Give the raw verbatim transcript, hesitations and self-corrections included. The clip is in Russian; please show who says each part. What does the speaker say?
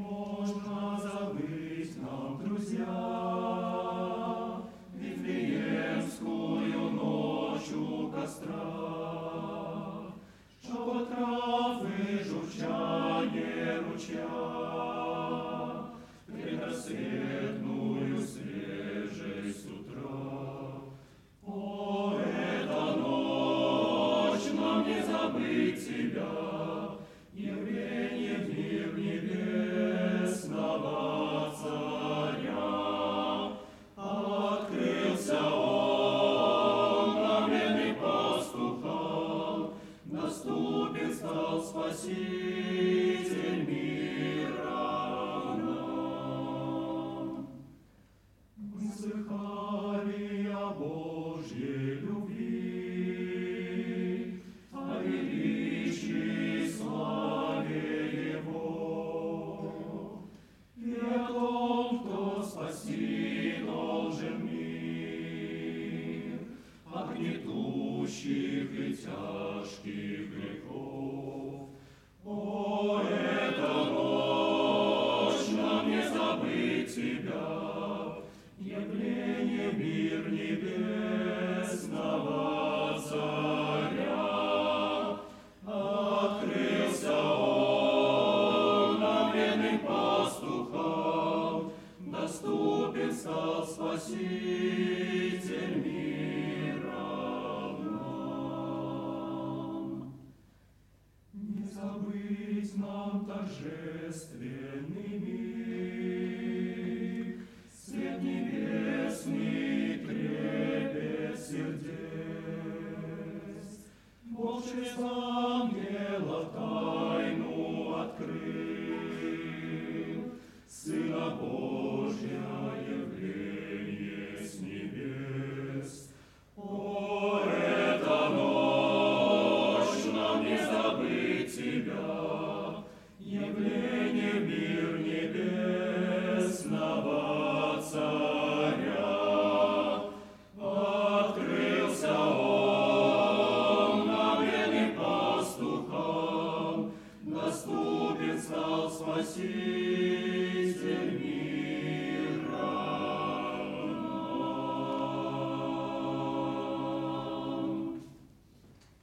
Speaker 1: можно забыть нам, друзья, Вифлеемскую ночь у костра, шепот трав и журчание ручья, предрассветную свежесть утра. О, эта ночь, нам не забыть тебя, явление в мир небесного Царя. Открылся он на бедных пастухах, доступен стал Спаситель мира нам. Мы слыхали о Божьей любви, о величии и славе Его, и о том, кто спасти должен мир от гнетущих и тяжких грехов. О, эта ночь, нам не забыть тебя, явление мир небесного Царя. Открылся он нам бедным пастухам, доступен стал Спаситель мира нам. Не забыть нам торжественный миг, свет небесный, трепет сердец. Бог через ангелов тайну открыл, Сына Божья явление с небес. О, эта ночь, нам не забыть тебя, явление мир небесного Царя. Открылся он нам бедным пастухам, доступен стал Спаситель мира.